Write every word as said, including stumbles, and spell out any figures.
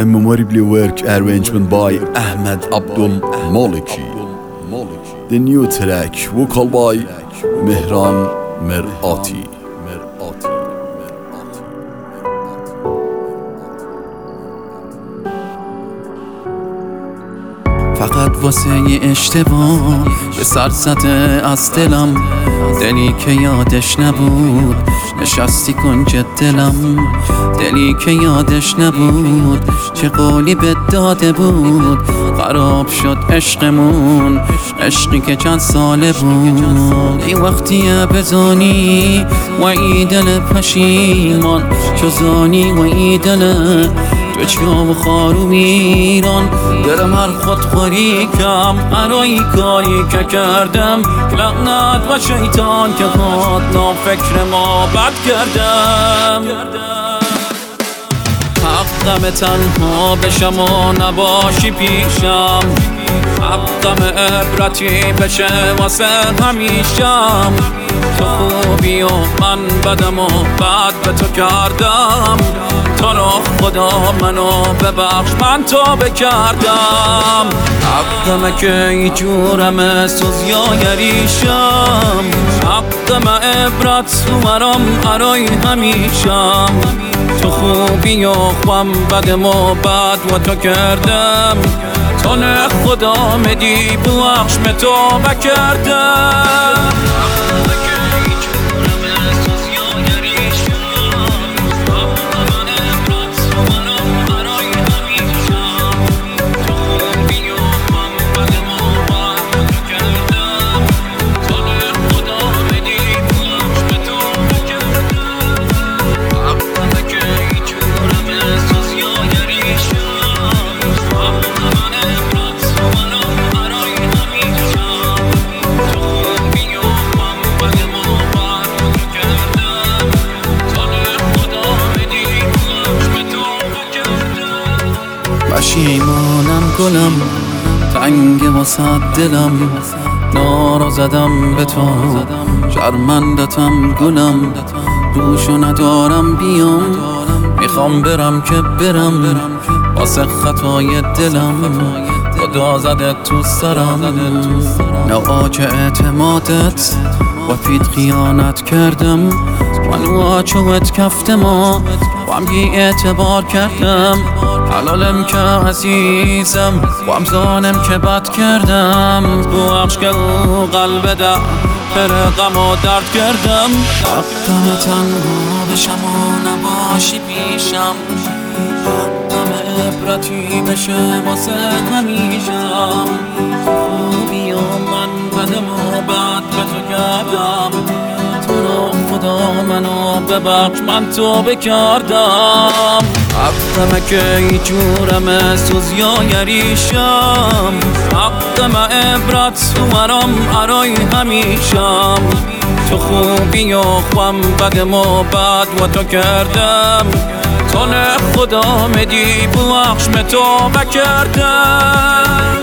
A memorably work arrangement by Ahmed Abdul Maliki. The new track vocal by Mehran Merati. فقط واسه یه اشتباه به سر زده از دلم، دلی که یادش نبود نشستی کنج دلم، دلی که یادش نبود چه قولی به داده بود. خراب شد عشقمون، عشقی که چند ساله بود. ای وقتیه بزانی و ای دل پشیمان، چو زانی و ای دل تو چیام و خارو میران. درم هر خودخوری کم برای کاری که کردم، لعنت و شیطان که خود نافکر ما بد کردم. حقم تنها بشم و نباشی پیشم، حقم عبرتی بشه واسه همیشم. تو خوبی و من بدم و بد به تو کردم، تو رو خدا منو ببخش من تو بکردم. حقمه که ای جورم سوزیاگریشم، حقم عبرت تو مرام برای همیشم. تو خوبی و خم بدم و بد و تو کردم، تو نه خدا مدی بخش من تو بکردم. پشیمانم گلم تنگ واسه دلم، نارو زدم به تو شرمندتم گلم. روشو ندارم بیام، میخوام برم که برم واسه خطای دلم. خدا زده تو سرم نقاچ اعتمادت و فید خیانت کردم. من واچوت کفتم و هم بی اعتبار کردم. حلالم که عزیزم و هم زانم که بد کردم. بخش که او قلب ده پر غم و درد کردم. حقم تنها بشم و نباشی پیشم، حقم عبرتی بشه واسه همیشم. خوبی و من بدم و بد به تو کردم، تو رو خدا منو ببخش من تو بکردم. حقمه که ای جورم سوزیاگریشم، حقم عبرت تو مرام برای همیشم. تو خوبی و خم بدم و بد و تو کردم، تو نه خدا مدی بخش من تو بکردم.